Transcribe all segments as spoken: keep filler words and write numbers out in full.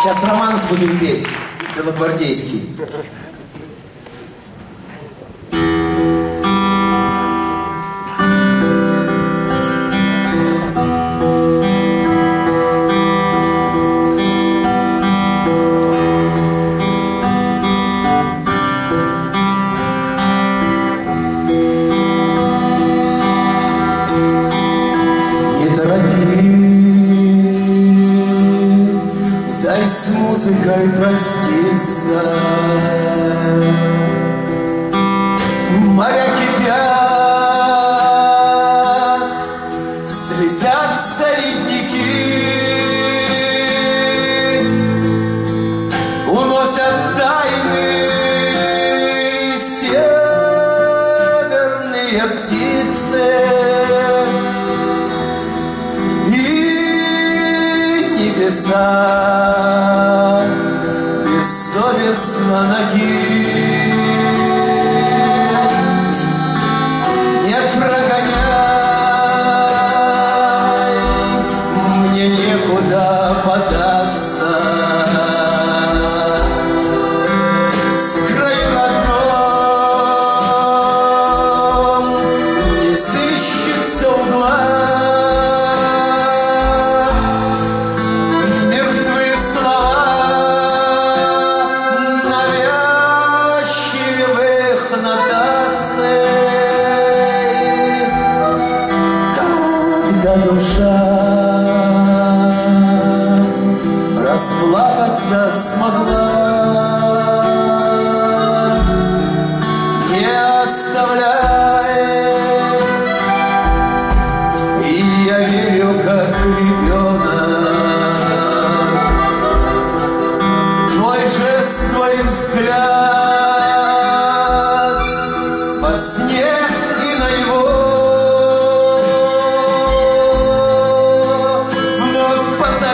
Сейчас романс будем петь, белогвардейский. Музыкой проститься. Моря кипят, слезятся ледники, уносят тайны северные птицы и небеса бессовестно ноги. Не прогоняй, мне некуда податься. В краю родном не сыщется угла. Мертвые слова навязчивых нотаций. Когда душа расплакаться смогла, не оставляй, и я верю, как ребенок. Твой жест, твой взгляд во сне и наяву вновь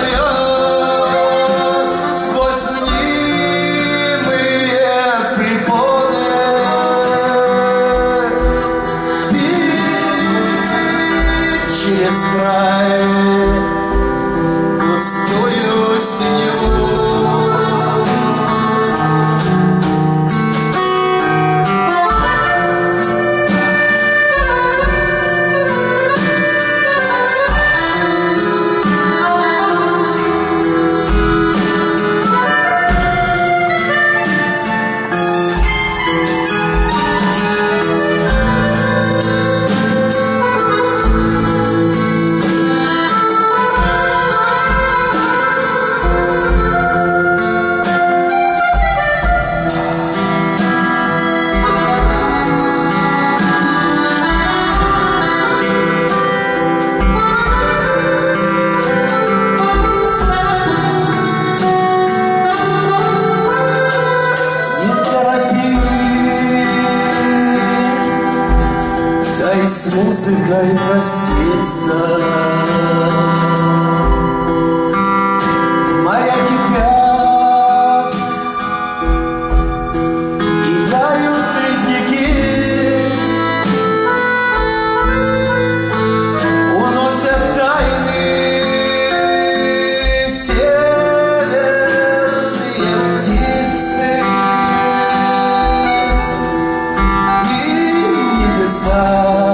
позовет сквозь мнимые препоны. Бить через край густую синеву. Не торопи, дай с музыкой проститься. Моря кипят и тают ледники, уносят тайны северные птицы и небеса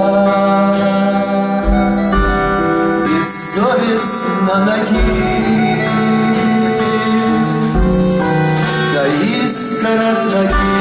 бессовестно ноги. Да искорот ноги.